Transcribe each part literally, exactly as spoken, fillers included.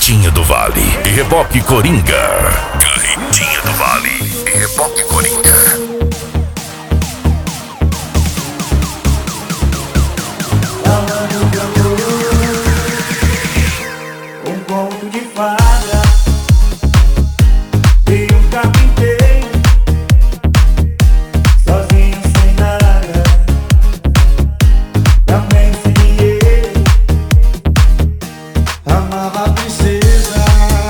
Carretinha do Vale e Reboque Coringa. Carretinha do Vale e Reboque Coringa. Um conto de fada, e um carpinteiro, sozinho sem nada, também sem dinheiro. Amava a princesa,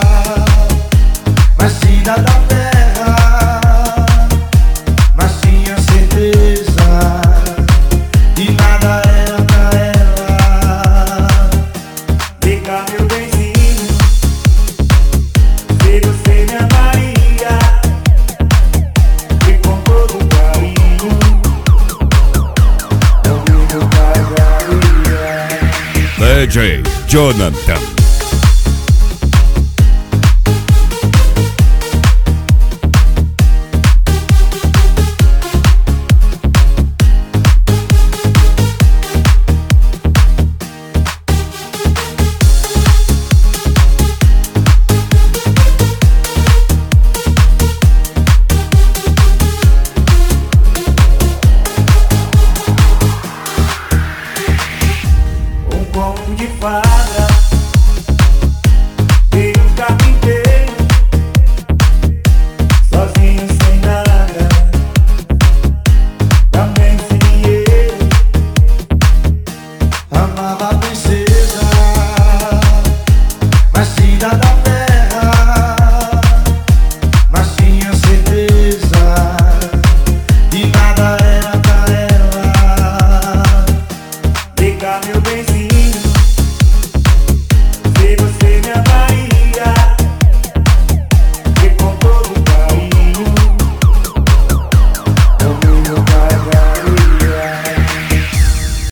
mas filha da terra, mas tinha certeza que nada era pra ela. Vem cá, meu benzinho, se você me amaria, e com todo carinho comigo casaria. D J Jonathan. Um conto de fada, e um carpinteiro,